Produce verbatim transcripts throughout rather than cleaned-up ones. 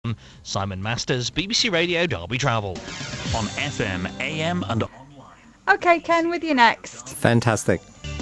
Simon Masters, B B C Radio Derby Travel. On F M, A M and online. Okay, Ken, with you next. Fantastic.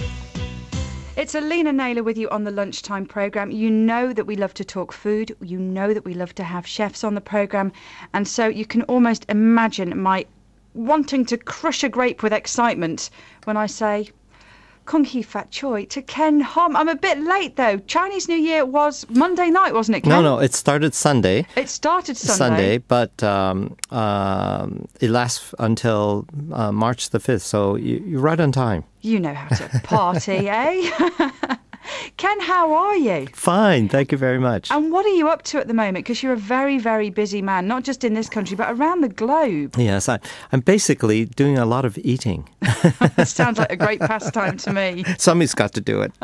It's Alina Naylor with you on the Lunchtime programme. You know that we love to talk food. You know that we love to have chefs on the programme. And so you can almost imagine my wanting to crush a grape with excitement when I say Kung Hee Fat Choi to Ken Hom. I'm a bit late, though. Chinese New Year was Monday night, wasn't it, Ken? No, no, it started Sunday. It started Sunday. Sunday, but um, um, it lasts until uh, March the fifth, so you, you're right on time. You know how to party, eh? Ken, how are you? Fine, thank you very much. And what are you up to at the moment? Because you're a very, very busy man, not just in this country, but around the globe. Yes, I, I'm basically doing a lot of eating. Sounds like a great pastime to me. Somebody's got to do it.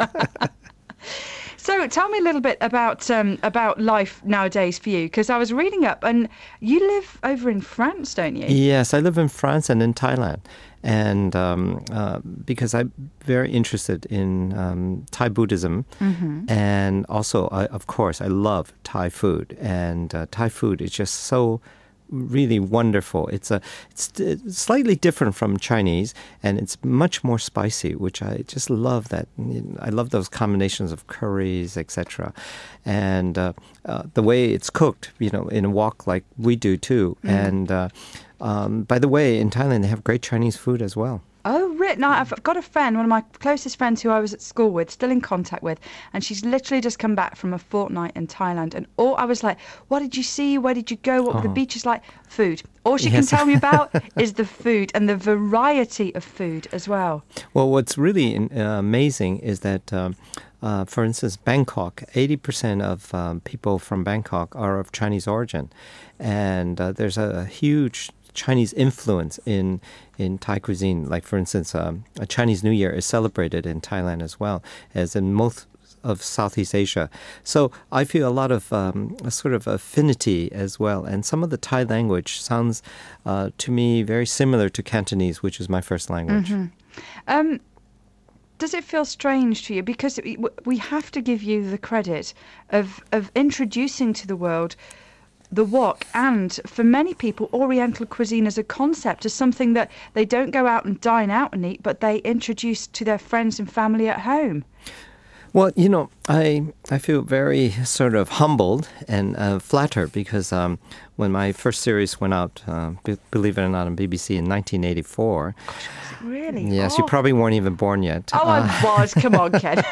So tell me a little bit about um, about life nowadays for you, because I was reading up, and you live over in France, don't you? Yes, I live in France and in Thailand. And um, uh, because I'm very interested in um, Thai Buddhism, mm-hmm. and also, I, of course, I love Thai food. And uh, Thai food is just so really wonderful. It's a it's, it's slightly different from Chinese, and it's much more spicy, which I just love. That I love those combinations of curries, et cetera, and uh, uh, the way it's cooked, you know, in a wok like we do too. Mm. And uh, um, by the way, in Thailand they have great Chinese food as well. Oh, right. Now, I've got a friend, one of my closest friends who I was at school with, still in contact with, and she's literally just come back from a fortnight in Thailand. And all I was like, what did you see? Where did you go? What were oh. the beaches like? Food. All she yes. can tell me about is the food and the variety of food as well. Well, what's really uh, amazing is that, um, uh, for instance, Bangkok, eighty percent of um, people from Bangkok are of Chinese origin. And uh, there's a, a huge Chinese influence in in Thai cuisine. Like, for instance, um, a Chinese New Year is celebrated in Thailand as well as in most of Southeast Asia. So I feel a lot of um, a sort of affinity as well. And some of the Thai language sounds uh, to me very similar to Cantonese, which is my first language. Mm-hmm. Um, does it feel strange to you? Because we have to give you the credit of of introducing to the world the wok, and for many people, Oriental cuisine as a concept, as something that they don't go out and dine out and eat, but they introduce to their friends and family at home. Well, you know, I I feel very sort of humbled and uh, flattered because um, when my first series went out, uh, be, believe it or not, on B B C in nineteen eighty-four. Gosh, was it really? Yes, oh. you probably weren't even born yet. Oh, uh, I was. Come on, Ken.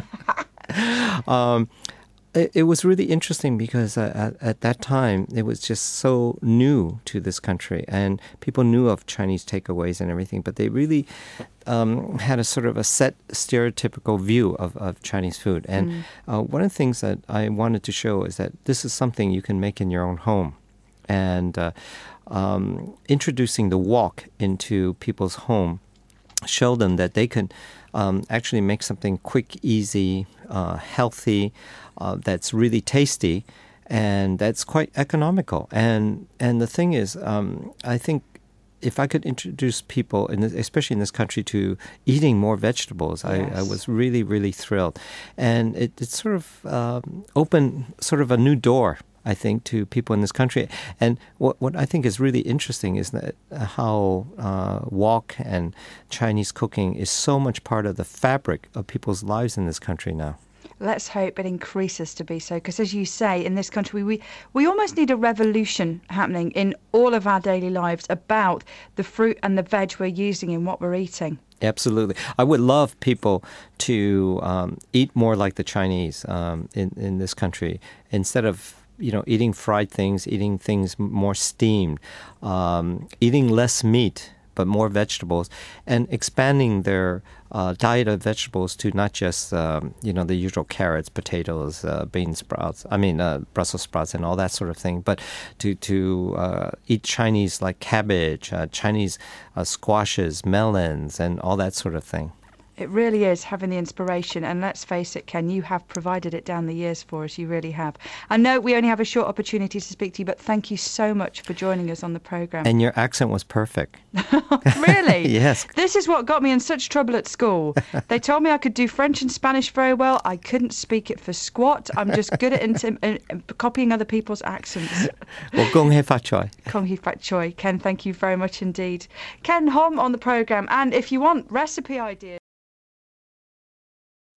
um, It, it was really interesting because uh, at, at that time, it was just so new to this country. And people knew of Chinese takeaways and everything, but they really um, had a sort of a set stereotypical view of, of Chinese food. And mm. uh, one of the things that I wanted to show is that this is something you can make in your own home. And uh, um, introducing the wok into people's home show them that they can um, actually make something quick, easy, uh, healthy, uh, that's really tasty, and that's quite economical. And and the thing is, um, I think if I could introduce people, in this, especially in this country, to eating more vegetables, yes. I, I was really, really thrilled. And it, it sort of um, opened sort of a new door, I think, to people in this country. And what what I think is really interesting is that how uh, wok and Chinese cooking is so much part of the fabric of people's lives in this country now. Let's hope it increases to be so, because as you say, in this country, we, we almost need a revolution happening in all of our daily lives about the fruit and the veg we're using in what we're eating. Absolutely. I would love people to um, eat more like the Chinese um, in, in this country, instead of you know, eating fried things, eating things more steamed, um, eating less meat, but more vegetables, and expanding their uh, diet of vegetables to not just, um, you know, the usual carrots, potatoes, uh, bean sprouts, I mean, uh, Brussels sprouts and all that sort of thing, but to, to uh, eat Chinese like cabbage, uh, Chinese uh, squashes, melons, and all that sort of thing. It really is having the inspiration, and let's face it, Ken, you have provided it down the years for us. You really have. I know we only have a short opportunity to speak to you, but thank you so much for joining us on the programme. And your accent was perfect. Really? Yes. This is what got me in such trouble at school. They told me I could do French and Spanish very well. I couldn't speak it for squat. I'm just good at intim- uh, copying other people's accents. Well, Gong Hei Fat Choi. Kong Hei Fat Choi. Ken, thank you very much indeed. Ken Hom on the programme. And if you want recipe ideas...